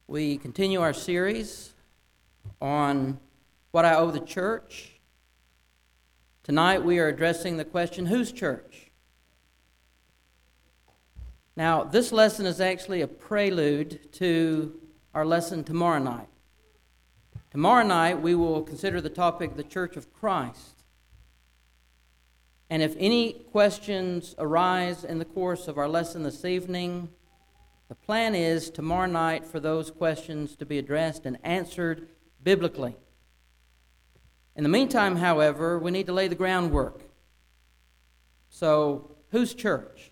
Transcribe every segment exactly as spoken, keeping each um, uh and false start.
We continue our series on what I owe the church. Tonight we are addressing the question, whose church? Now, this lesson is actually a prelude to our lesson tomorrow night. Tomorrow night we will consider the topic, the Church of Christ. And if any questions arise in the course of our lesson this evening, the plan is tomorrow night for those questions to be addressed and answered biblically. In the meantime, however, we need to lay the groundwork. So, whose church?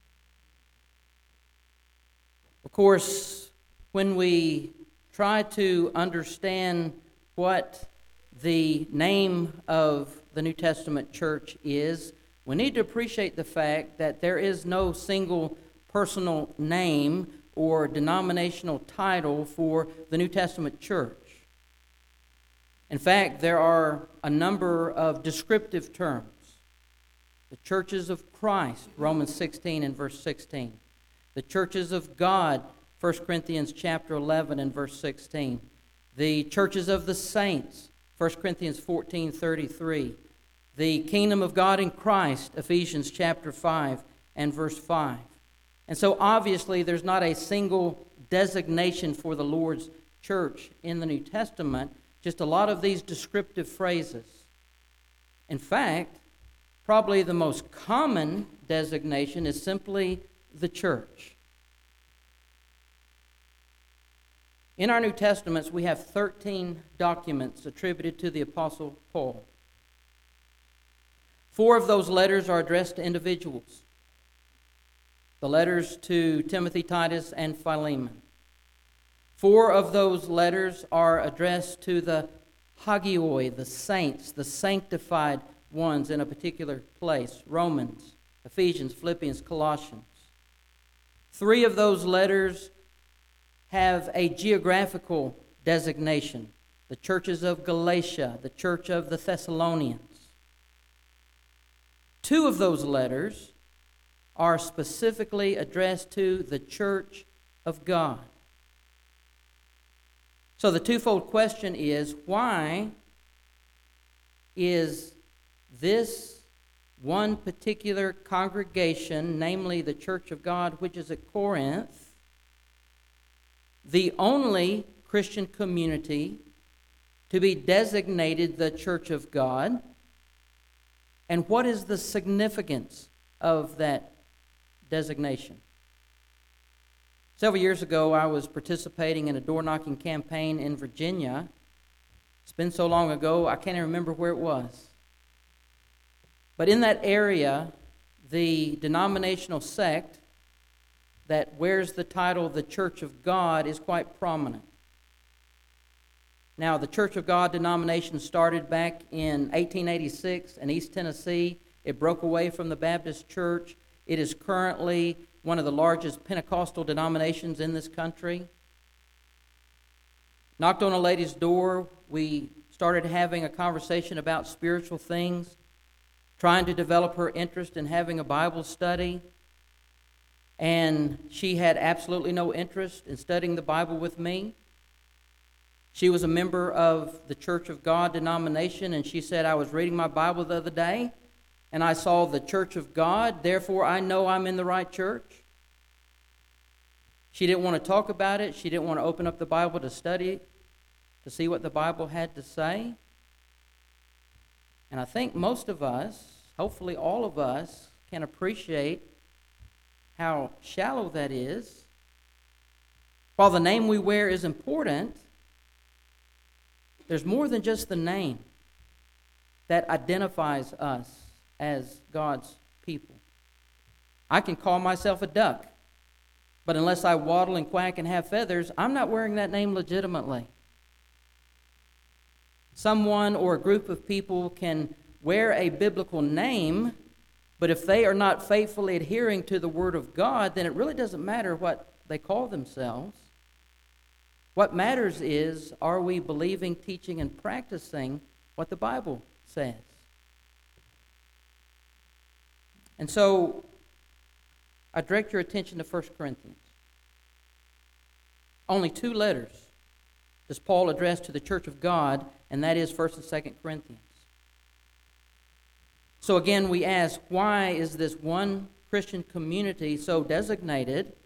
Of course, when we try to understand what the name of the New Testament church is, we need to appreciate the fact that there is no single personal name or denominational title for the New Testament church. In fact, there are a number of descriptive terms. The churches of Christ, Romans sixteen and verse sixteen. The churches of God, First Corinthians chapter eleven and verse sixteen. The churches of the saints, First Corinthians fourteen thirty-three. The kingdom of God in Christ, Ephesians chapter five and verse five. And so obviously there's not a single designation for the Lord's church in the New Testament, just a lot of these descriptive phrases. In fact, probably the most common designation is simply the church. In our New Testaments, we have thirteen documents attributed to the Apostle Paul. Four of those letters are addressed to individuals. The letters to Timothy, Titus, and Philemon. Four of those letters are addressed to the hagioi, the saints, the sanctified ones in a particular place. Romans, Ephesians, Philippians, Colossians. Three of those letters have a geographical designation. The churches of Galatia, the church of the Thessalonians. Two of those letters are specifically addressed to the church of God. So the twofold question is, why is this one particular congregation, namely the church of God, which is at Corinth, the only Christian community to be designated the church of God? And what is the significance of that designation? Several years ago, I was participating in a door-knocking campaign in Virginia. It's been so long ago, I can't even remember where it was. But in that area, the denominational sect that wears the title the Church of God is quite prominent. Now, the Church of God denomination started back in eighteen eighty-six in East Tennessee. It broke away from the Baptist Church. It is currently one of the largest Pentecostal denominations in this country. Knocked on a lady's door. We started having a conversation about spiritual things, trying to develop her interest in having a Bible study. And she had absolutely no interest in studying the Bible with me. She was a member of the Church of God denomination, and she said, I was reading my Bible the other day, and I saw the Church of God, therefore I know I'm in the right church. She didn't want to talk about it. She didn't want to open up the Bible to study, to see what the Bible had to say. And I think most of us, hopefully all of us, can appreciate how shallow that is. While the name we wear is important, there's more than just the name that identifies us as God's people. I can call myself a duck, but unless I waddle and quack and have feathers, I'm not wearing that name legitimately. Someone or a group of people can wear a biblical name, but if they are not faithfully adhering to the Word of God, then it really doesn't matter what they call themselves. What matters is, are we believing, teaching, and practicing what the Bible says? And so, I direct your attention to First Corinthians. only two letters does Paul address to the church of God, and that is First and Second Corinthians. So again, we ask, why is this one Christian community so designated?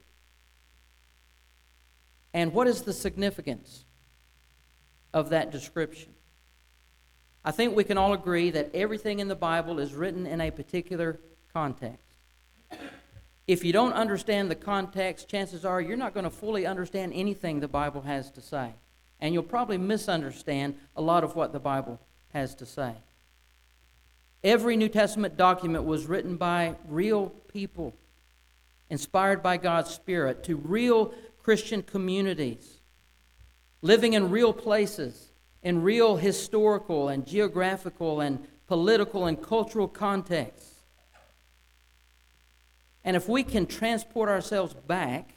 And what is the significance of that description? I think we can all agree that everything in the Bible is written in a particular context. If you don't understand the context, chances are you're not going to fully understand anything the Bible has to say. And you'll probably misunderstand a lot of what the Bible has to say. Every New Testament document was written by real people, inspired by God's Spirit, to real Christian communities, living in real places, in real historical and geographical and political and cultural contexts. And if we can transport ourselves back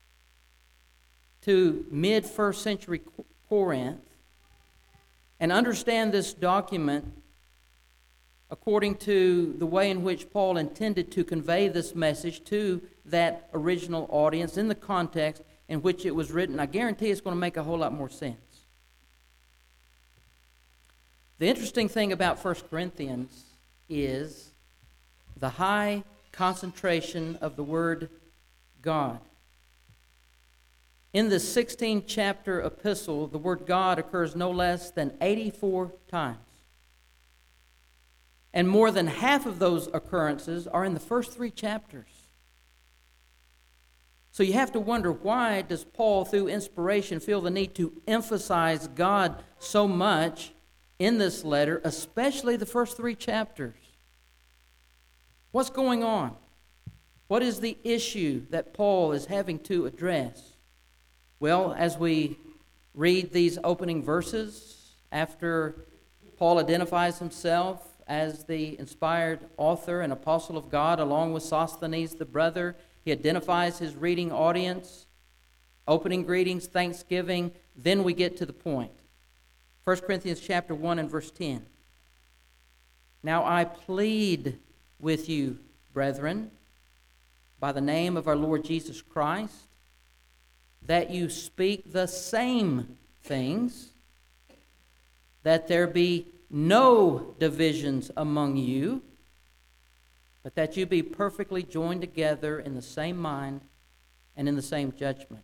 to mid-first century Corinth and understand this document according to the way in which Paul intended to convey this message to that original audience in the context in which it was written, I guarantee it's going to make a whole lot more sense. The interesting thing about First Corinthians is the high concentration of the word God. In this sixteen chapter epistle, the word God occurs no less than eighty-four times. And more than half of those occurrences are in the first three chapters. So you have to wonder, why does Paul, through inspiration, feel the need to emphasize God so much in this letter, especially the first three chapters? What's going on? What is the issue that Paul is having to address? Well, as we read these opening verses, after Paul identifies himself as the inspired author and apostle of God, along with Sosthenes the brother, he identifies his reading audience, opening greetings, thanksgiving. Then we get to the point. First Corinthians chapter one and verse ten. Now I plead with you, brethren, by the name of our Lord Jesus Christ, that you speak the same things, that there be no divisions among you, but that you be perfectly joined together in the same mind and in the same judgment.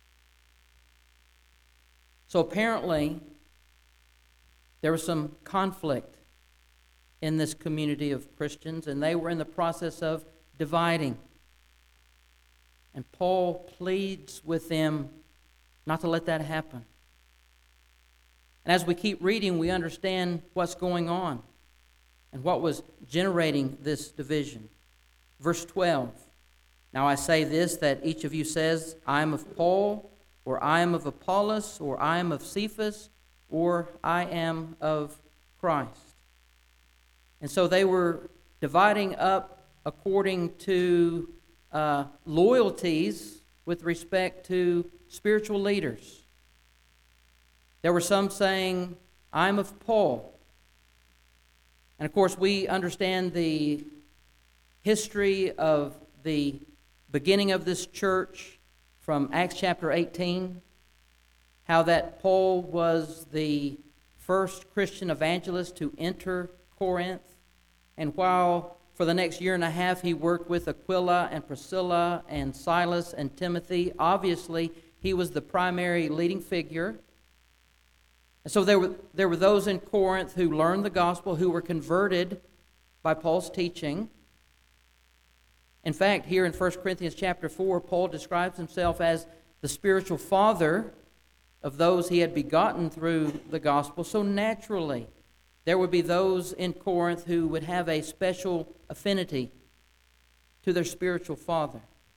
So apparently, there was some conflict in this community of Christians, and they were in the process of dividing. And Paul pleads with them not to let that happen. And as we keep reading, we understand what's going on and what was generating this division. Verse twelve. Now I say this, that each of you says, I am of Paul, or I am of Apollos, or I am of Cephas, or I am of Christ. And so they were dividing up according to uh, loyalties with respect to spiritual leaders. There were some saying, I'm of Paul. And of course, we understand the history of the beginning of this church from Acts chapter eighteen, how that Paul was the first Christian evangelist to enter Corinth. And while for the next year and a half he worked with Aquila and Priscilla and Silas and Timothy, obviously he was the primary leading figure. And so there were, there were those in Corinth who learned the gospel, who were converted by Paul's teaching. In fact, here in First Corinthians chapter four, Paul describes himself as the spiritual father of those he had begotten through the gospel. So naturally, there would be those in Corinth who would have a special affinity to their spiritual father.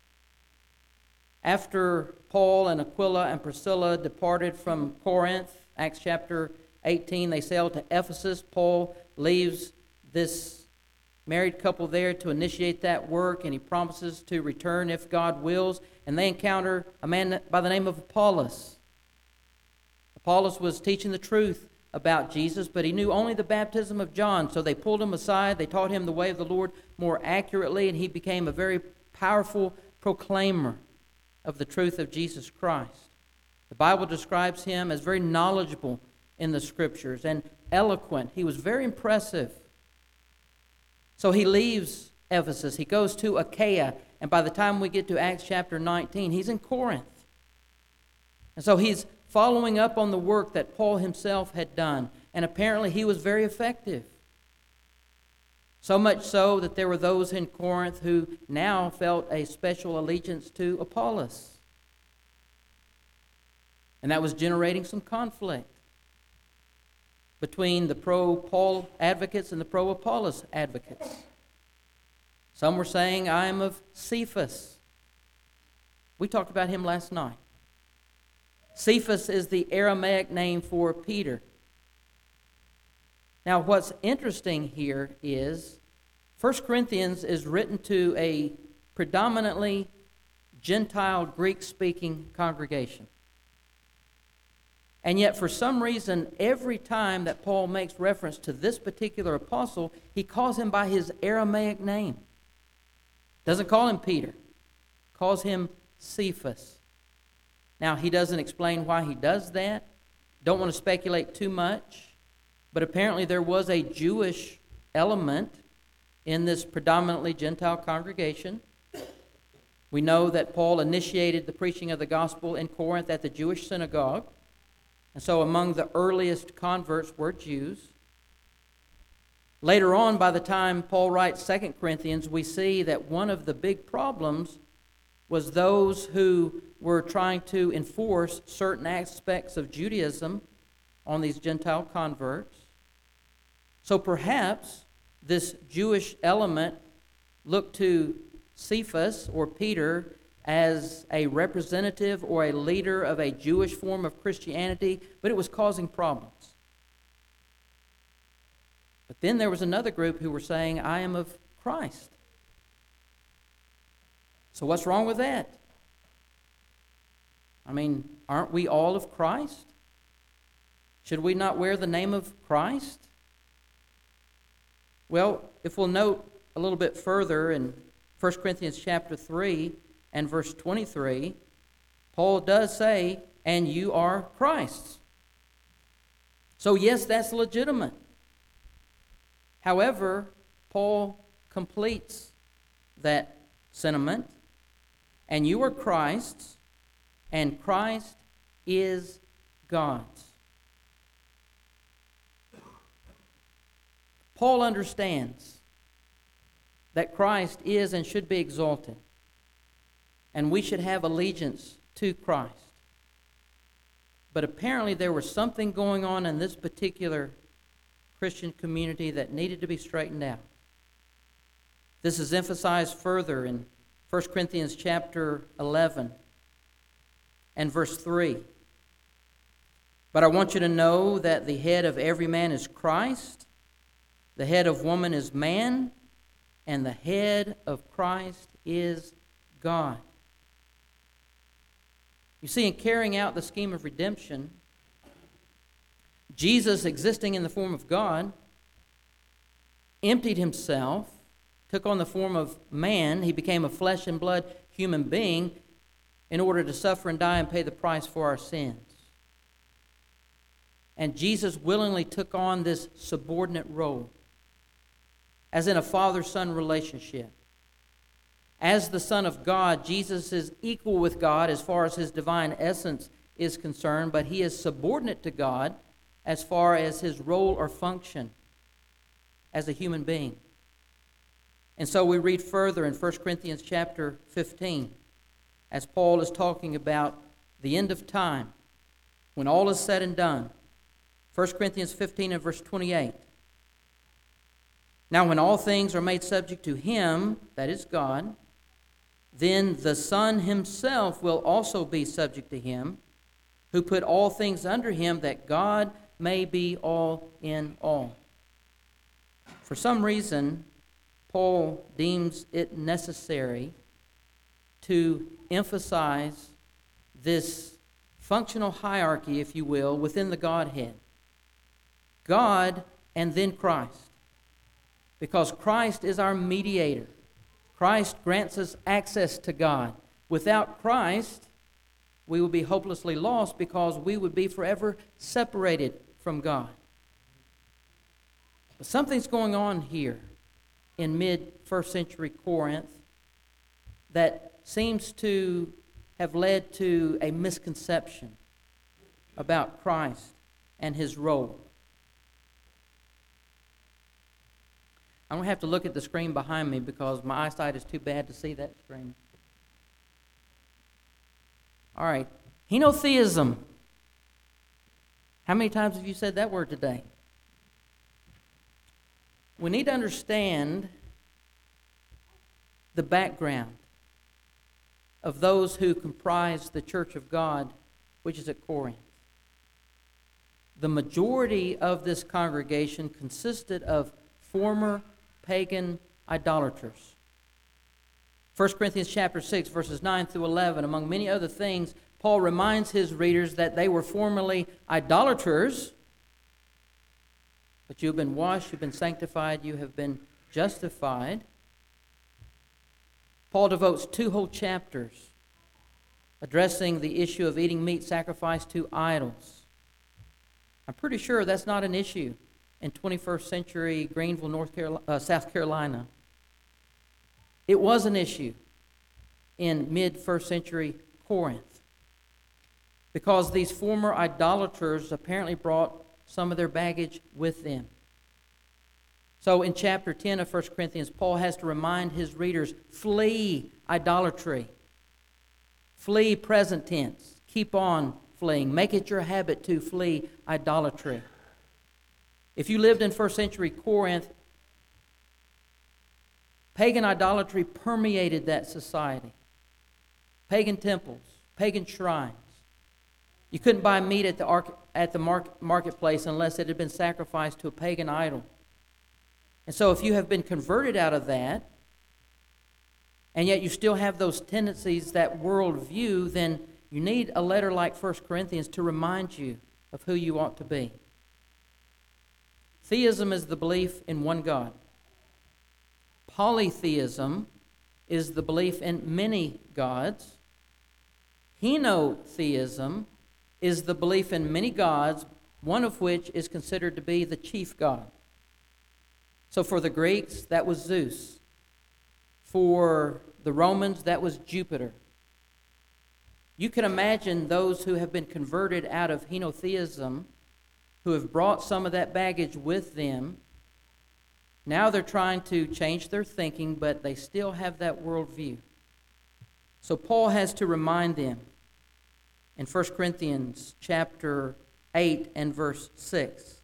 After Paul and Aquila and Priscilla departed from Corinth, Acts chapter eighteen, they sailed to Ephesus. Paul leaves this married couple there to initiate that work, and he promises to return if God wills. And they encounter a man by the name of Apollos. Apollos was teaching the truth about Jesus, but he knew only the baptism of John. So they pulled him aside. They taught him the way of the Lord more accurately, and he became a very powerful proclaimer of the truth of Jesus Christ. The Bible describes him as very knowledgeable in the Scriptures and eloquent. He was very impressive. So he leaves Ephesus. He goes to Achaia, and by the time we get to Acts chapter nineteen, he's in Corinth. And so he's following up on the work that Paul himself had done, and apparently he was very effective. So much so that there were those in Corinth who now felt a special allegiance to Apollos. And that was generating some conflict between the pro-Paul advocates and the pro-Apollos advocates. Some were saying, I am of Cephas. We talked about him last night. Cephas is the Aramaic name for Peter. Now, what's interesting here is First Corinthians is written to a predominantly Gentile, Greek-speaking congregation. And yet, for some reason, every time that Paul makes reference to this particular apostle, he calls him by his Aramaic name. Doesn't call him Peter. Calls him Cephas. Now, he doesn't explain why he does that. Don't want to speculate too much. But apparently there was a Jewish element in this predominantly Gentile congregation. We know that Paul initiated the preaching of the gospel in Corinth at the Jewish synagogue. And so among the earliest converts were Jews. Later on, by the time Paul writes Second Corinthians, we see that one of the big problems was those who were trying to enforce certain aspects of Judaism on these Gentile converts. So perhaps this Jewish element looked to Cephas or Peter as a representative or a leader of a Jewish form of Christianity, but it was causing problems. But then there was another group who were saying, I am of Christ. So what's wrong with that? I mean, aren't we all of Christ? Should we not wear the name of Christ? Well, if we'll note a little bit further in First Corinthians chapter three and verse twenty-three, Paul does say, and you are Christ's. So yes, that's legitimate. However, Paul completes that sentiment, and you are Christ's, and Christ is God's. Paul understands that Christ is and should be exalted, and we should have allegiance to Christ. But apparently there was something going on in this particular Christian community that needed to be straightened out. This is emphasized further in First Corinthians chapter eleven and verse three. But I want you to know that the head of every man is Christ, the head of woman is man, and the head of Christ is God. You see, in carrying out the scheme of redemption, Jesus, existing in the form of God, emptied himself, took on the form of man. He became a flesh and blood human being in order to suffer and die and pay the price for our sins. And Jesus willingly took on this subordinate role, as in a father-son relationship. As the Son of God, Jesus is equal with God as far as his divine essence is concerned, but he is subordinate to God as far as his role or function as a human being. And so we read further in First Corinthians chapter fifteen, as Paul is talking about the end of time, when all is said and done. First Corinthians fifteen and verse twenty-eight. Now when all things are made subject to him, that is God, then the Son himself will also be subject to him, who put all things under him, that God may be all in all. For some reason, Paul deems it necessary to emphasize this functional hierarchy, if you will, within the Godhead. God and then Christ. Because Christ is our mediator. Christ grants us access to God. Without Christ, we would be hopelessly lost because we would be forever separated from God. But something's going on here in mid-first century Corinth that seems to have led to a misconception about Christ and his role. I'm going to have to look at the screen behind me because my eyesight is too bad to see that screen. All right. Henotheism. How many times have you said that word today? We need to understand the background of those who comprise the Church of God, which is at Corinth. The majority of this congregation consisted of former pagan idolaters. First Corinthians chapter six, verses nine through eleven, among many other things, Paul reminds his readers that they were formerly idolaters, but you have been washed, you've been sanctified, you have been justified. Paul devotes two whole chapters addressing the issue of eating meat sacrificed to idols. I'm pretty sure that's not an issue in twenty-first century Greenville, North Carolina, uh, South Carolina. It was an issue in mid-first century Corinth because these former idolaters apparently brought some of their baggage with them. So in chapter ten of First Corinthians, Paul has to remind his readers, flee idolatry. Flee present tense. Keep on fleeing. Make it your habit to flee idolatry. If you lived in first century Corinth, pagan idolatry permeated that society. Pagan temples, pagan shrines. You couldn't buy meat at the, arc, at the mark, marketplace unless it had been sacrificed to a pagan idol. And so if you have been converted out of that, and yet you still have those tendencies, that worldview, then you need a letter like First Corinthians to remind you of who you ought to be. Theism is the belief in one God. Polytheism is the belief in many gods. Henotheism is the belief in many gods, one of which is considered to be the chief god. So for the Greeks, that was Zeus. For the Romans, that was Jupiter. You can imagine those who have been converted out of henotheism, who have brought some of that baggage with them. Now they're trying to change their thinking, but they still have that worldview. So Paul has to remind them in First Corinthians chapter eight and verse six.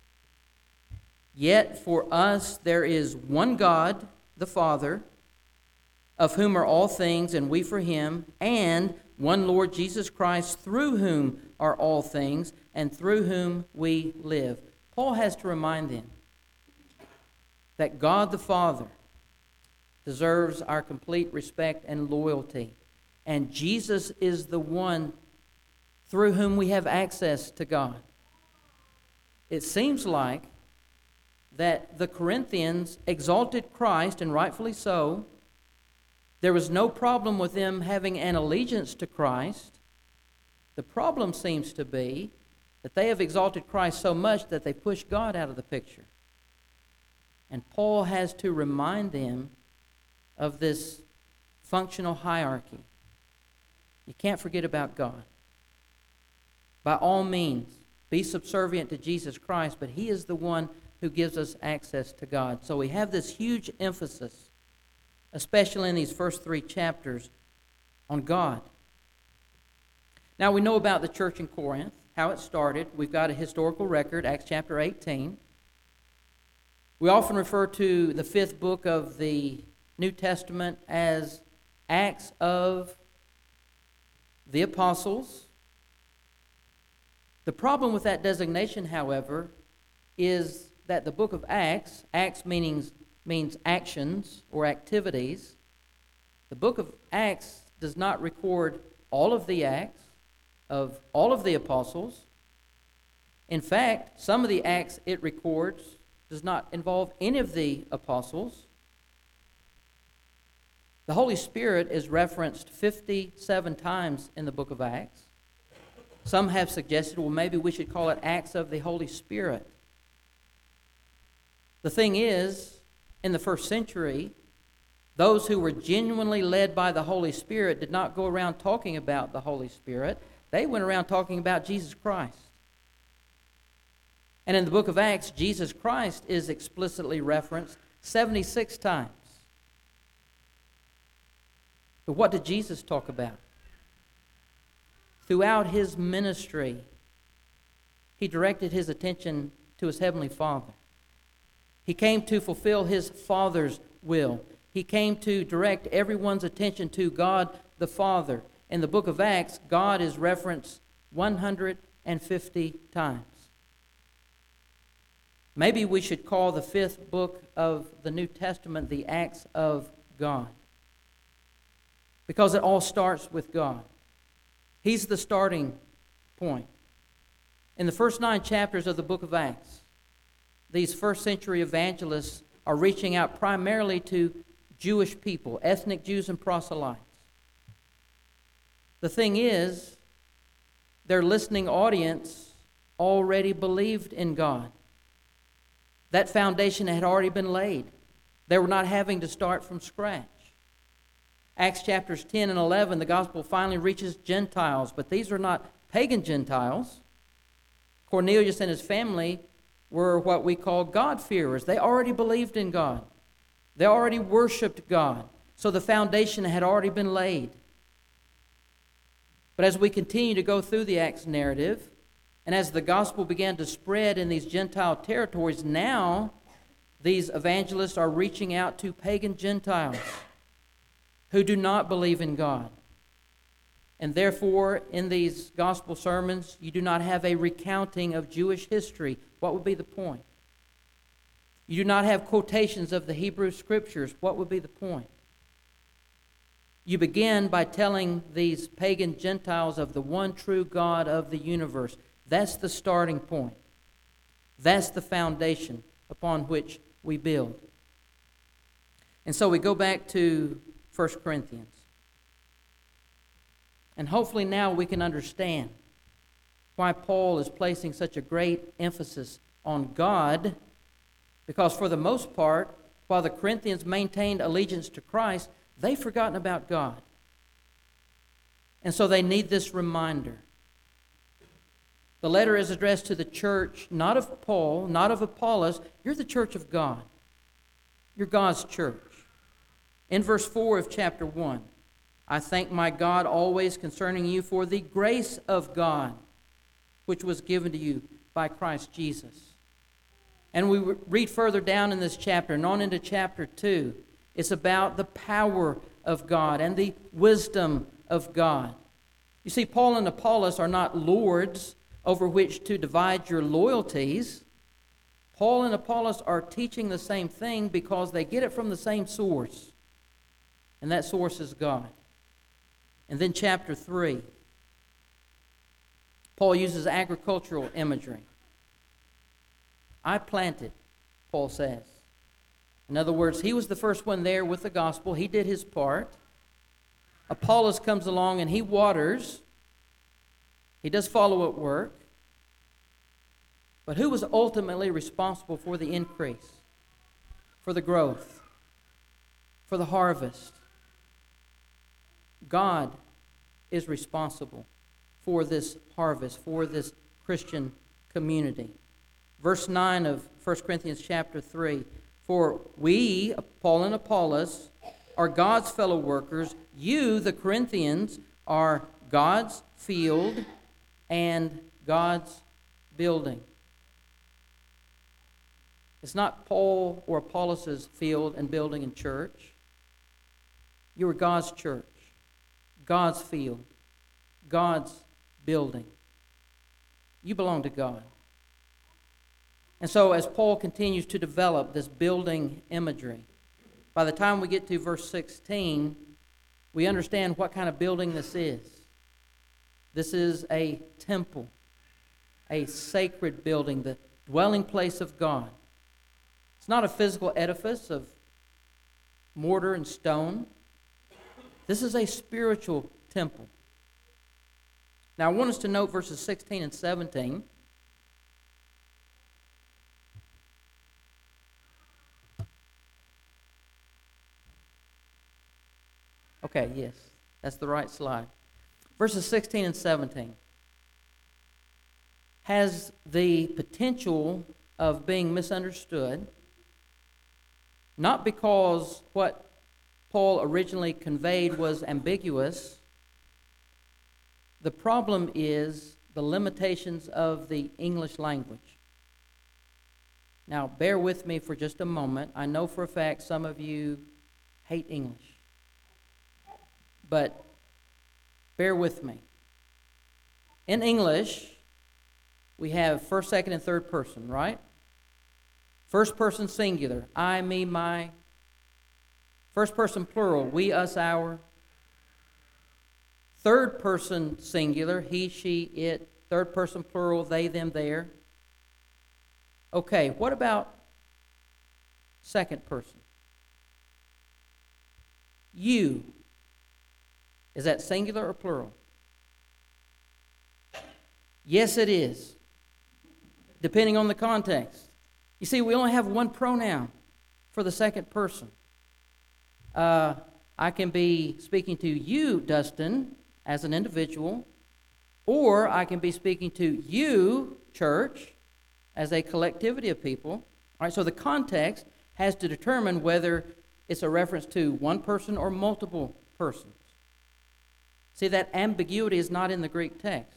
Yet for us there is one God, the Father, of whom are all things, and we for him, and one Lord Jesus Christ, through whom are all things, and through whom we live. Paul has to remind them that God the Father deserves our complete respect and loyalty, and Jesus is the one through whom we have access to God. It seems like that the Corinthians exalted Christ, and rightfully so. There was no problem with them having an allegiance to Christ. The problem seems to be that they have exalted Christ so much that they push God out of the picture. And Paul has to remind them of this functional hierarchy. You can't forget about God. By all means, be subservient to Jesus Christ, but he is the one who gives us access to God. So we have this huge emphasis, especially in these first three chapters, on God. Now we know about the church in Corinth, how it started. We've got a historical record, Acts chapter eighteen. We often refer to the fifth book of the New Testament as Acts of the Apostles. The problem with that designation, however, is that the book of Acts, Acts means, means actions or activities, the book of Acts does not record all of the acts of all of the apostles. In fact, some of the acts it records does not involve any of the apostles. The Holy Spirit is referenced fifty-seven times in the book of Acts. Some have suggested, well, maybe we should call it Acts of the Holy Spirit. The thing is, in the first century, those who were genuinely led by the Holy Spirit did not go around talking about the Holy Spirit. They went around talking about Jesus Christ. And in the book of Acts, Jesus Christ is explicitly referenced seventy-six times. But what did Jesus talk about? Throughout his ministry, he directed his attention to his heavenly Father. He came to fulfill his Father's will. He came to direct everyone's attention to God the Father. In the book of Acts, God is referenced one hundred fifty times. Maybe we should call the fifth book of the New Testament the Acts of God, because it all starts with God. He's the starting point. In the first nine chapters of the book of Acts, these first century evangelists are reaching out primarily to Jewish people, ethnic Jews and proselytes. The thing is, their listening audience already believed in God. That foundation had already been laid. They were not having to start from scratch. Acts chapters ten and eleven, the gospel finally reaches Gentiles, but these are not pagan Gentiles. Cornelius and his family were what we call God-fearers. They already believed in God. They already worshiped God. So the foundation had already been laid. But as we continue to go through the Acts narrative, and as the gospel began to spread in these Gentile territories, now these evangelists are reaching out to pagan Gentiles who do not believe in God. And therefore, in these gospel sermons, you do not have a recounting of Jewish history. What would be the point? You do not have quotations of the Hebrew Scriptures. What would be the point? You begin by telling these pagan Gentiles of the one true God of the universe. That's the starting point. That's the foundation upon which we build. And so we go back to First Corinthians. And hopefully now we can understand why Paul is placing such a great emphasis on God, because for the most part, while the Corinthians maintained allegiance to Christ, they've forgotten about God. And so they need this reminder. The letter is addressed to the church, not of Paul, not of Apollos. You're the church of God. You're God's church. In verse four of chapter one, I thank my God always concerning you for the grace of God, which was given to you by Christ Jesus. And we read further down in this chapter, and on into chapter two, it's about the power of God and the wisdom of God. You see, Paul and Apollos are not lords over which to divide your loyalties. Paul and Apollos are teaching the same thing because they get it from the same source, and that source is God. And then chapter three, Paul uses agricultural imagery. I planted, Paul says. In other words, he was the first one there with the gospel. He did his part. Apollos comes along and he waters. He does follow at work. But who was ultimately responsible for the increase, for the growth, for the harvest? God is responsible for this harvest, for this Christian community. Verse nine of First Corinthians chapter three, for we, Paul and Apollos, are God's fellow workers. You, the Corinthians, are God's field and God's building. It's not Paul or Apollos' field and building and church. You are God's church, God's field, God's building. You belong to God. And so as Paul continues to develop this building imagery, by the time we get to verse sixteen, we understand what kind of building this is. This is a temple, a sacred building, the dwelling place of God. It's not a physical edifice of mortar and stone. This is a spiritual temple. Now, I want us to note verses sixteen and seventeen. Okay, yes, that's the right slide. Verses sixteen and seventeen has the potential of being misunderstood, not because what Paul originally conveyed was ambiguous. The problem is the limitations of the English language. Now, bear with me for just a moment. I know for a fact some of you hate English. But bear with me. In English, we have first, second, and third person, right? First person singular, I, me, my. First person plural, we, us, our. Third person singular, he, she, it. Third person plural, they, them, their. Okay, what about second person? You. Is that singular or plural? Yes, it is, depending on the context. You see, we only have one pronoun for the second person. Uh, I can be speaking to you, Dustin, as an individual, or I can be speaking to you, church, as a collectivity of people. All right, so the context has to determine whether it's a reference to one person or multiple persons. See, that ambiguity is not in the Greek text.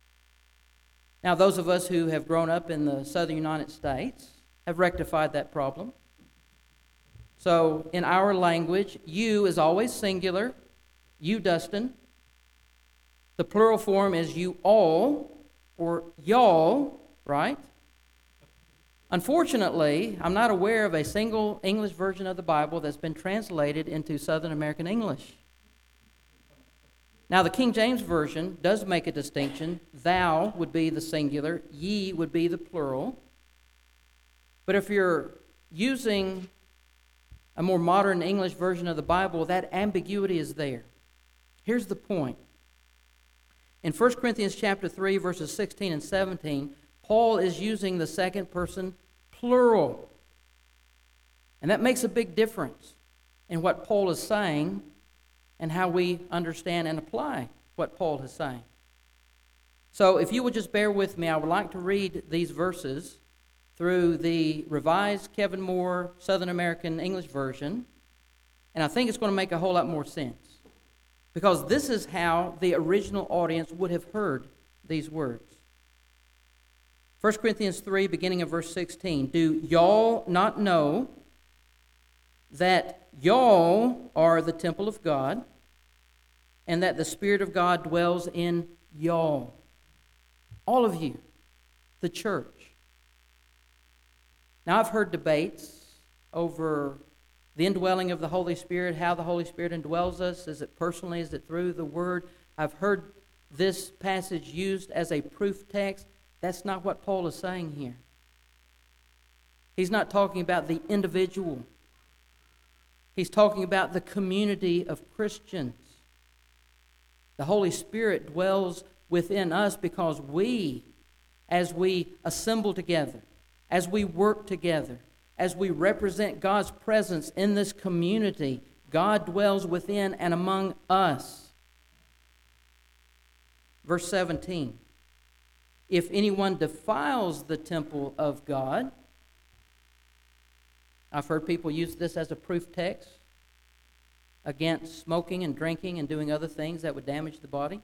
Now, those of us who have grown up in the southern United States have rectified that problem. So, in our language, you is always singular. You, Dustin. The plural form is you all, or y'all, right? Unfortunately, I'm not aware of a single English version of the Bible that's been translated into Southern American English. Now, the King James Version does make a distinction. Thou would be the singular, ye would be the plural. But if you're using a more modern English version of the Bible, that ambiguity is there. Here's the point. In First Corinthians chapter three, verses sixteen and seventeen, Paul is using the second person plural. And that makes a big difference in what Paul is saying and how we understand and apply what Paul is saying. So if you would just bear with me, I would like to read these verses through the Revised Kevin Moore Southern American English Version, and I think it's going to make a whole lot more sense, because this is how the original audience would have heard these words. First Corinthians three, beginning of verse sixteen, do y'all not know that y'all are the temple of God, and that the Spirit of God dwells in y'all? All of you, the church. Now, I've heard debates over the indwelling of the Holy Spirit, how the Holy Spirit indwells us. Is it personally? Is it through the Word? I've heard this passage used as a proof text. That's not what Paul is saying here. He's not talking about the individual. He's talking about the community of Christians. The Holy Spirit dwells within us because we, as we assemble together, as we work together, as we represent God's presence in this community, God dwells within and among us. Verse seventeen, if anyone defiles the temple of God, I've heard people use this as a proof text against smoking and drinking and doing other things that would damage the body.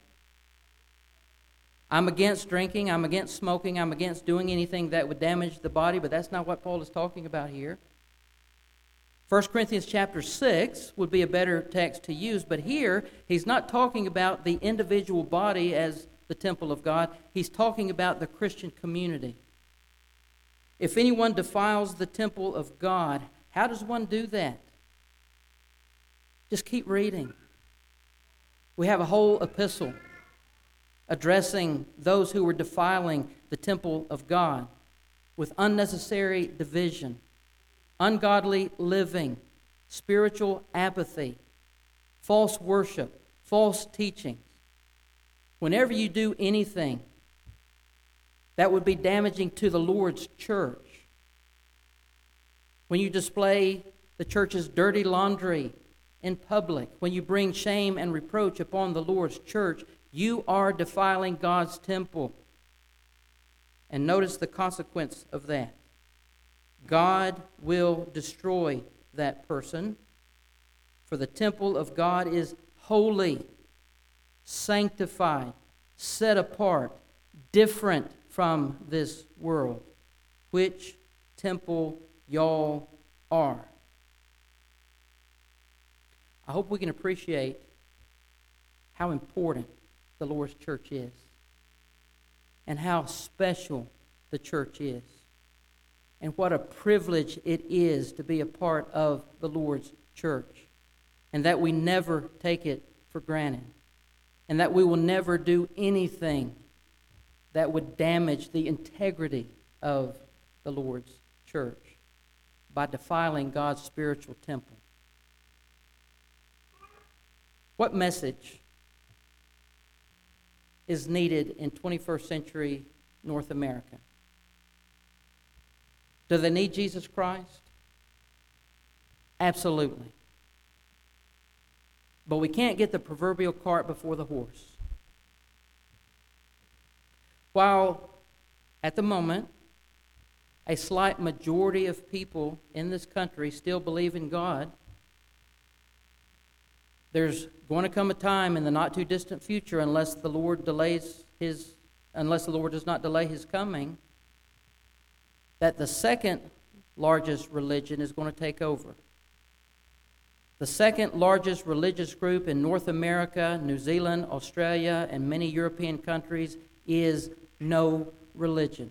I'm against drinking, I'm against smoking, I'm against doing anything that would damage the body, but that's not what Paul is talking about here. First Corinthians chapter six would be a better text to use, but here he's not talking about the individual body as the temple of God. He's talking about the Christian community. If anyone defiles the temple of God, how does one do that? Just keep reading. We have a whole epistle addressing those who were defiling the temple of God with unnecessary division, ungodly living, spiritual apathy, false worship, false teachings. Whenever you do anything that would be damaging to the Lord's church, when you display the church's dirty laundry in public, when you bring shame and reproach upon the Lord's church, you are defiling God's temple. And notice the consequence of that. God will destroy that person, for the temple of God is holy, sanctified, set apart, different from this world. Which temple y'all are? I hope we can appreciate how important the Lord's church is and how special the church is and what a privilege it is to be a part of the Lord's church, and that we never take it for granted, and that we will never do anything that would damage the integrity of the Lord's church by defiling God's spiritual temple. What message is needed in twenty-first century North America? Do they need Jesus Christ? Absolutely. But we can't get the proverbial cart before the horse. While at the moment, a slight majority of people in this country still believe in God, there's going to come a time in the not too distant future, unless the Lord delays his, unless the Lord does not delay his coming, that the second largest religion is going to take over. The second largest religious group in North America, New Zealand, Australia, and many European countries is no religion.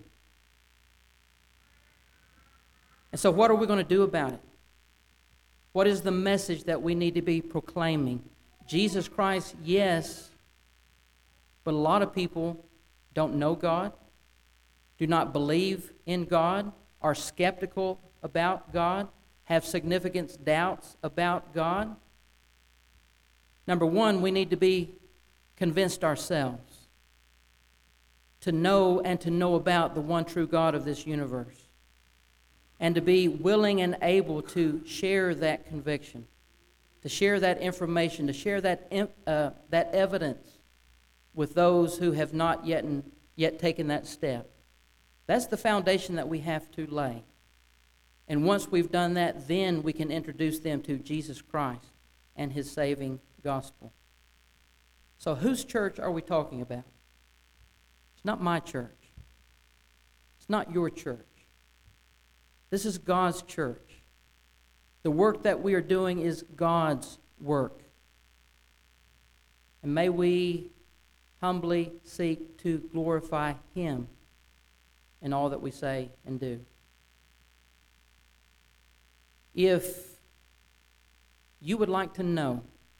And so what are we going to do about it? What is the message that we need to be proclaiming? Jesus Christ, yes, but a lot of people don't know God, do not believe in God, are skeptical about God, have significant doubts about God. Number one, we need to be convinced ourselves to know and to know about the one true God of this universe, and to be willing and able to share that conviction, to share that information, to share that uh, that evidence with those who have not yet, yet taken that step. That's the foundation that we have to lay. And once we've done that, then we can introduce them to Jesus Christ and his saving gospel. So whose church are we talking about? It's not my church. It's not your church. This is God's church. The work that we are doing is God's work. And may we humbly seek to glorify him in all that we say and do. If you would like to know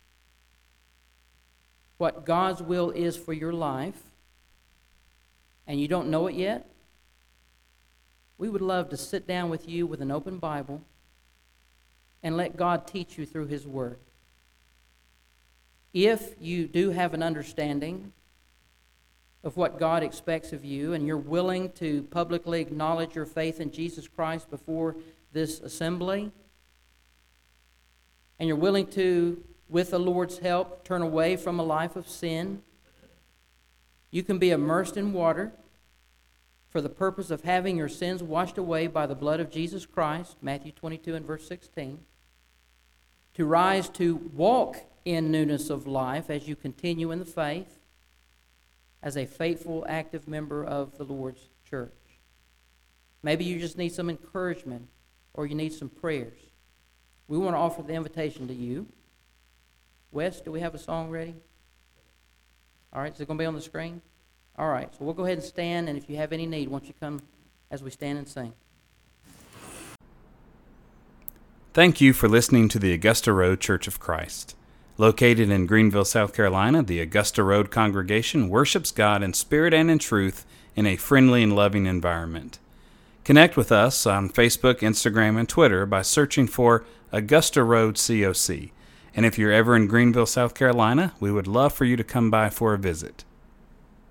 what God's will is for your life, and you don't know it yet, we would love to sit down with you with an open Bible and let God teach you through his word. If you do have an understanding of what God expects of you, and you're willing to publicly acknowledge your faith in Jesus Christ before this assembly, and you're willing to, with the Lord's help, turn away from a life of sin, you can be immersed in water for the purpose of having your sins washed away by the blood of Jesus Christ, Matthew twenty-two and verse sixteen, to rise to walk in newness of life as you continue in the faith, as a faithful, active member of the Lord's church. Maybe you just need some encouragement, or you need some prayers. We want to offer the invitation to you. Wes, do we have a song ready? All right, is it going to be on the screen? All right, so we'll go ahead and stand, and if you have any need, won't you come as we stand and sing? Thank you for listening to the Augusta Road Church of Christ. Located in Greenville, South Carolina, the Augusta Road congregation worships God in spirit and in truth in a friendly and loving environment. Connect with us on Facebook, Instagram, and Twitter by searching for Augusta Road C O C. And if you're ever in Greenville, South Carolina, we would love for you to come by for a visit.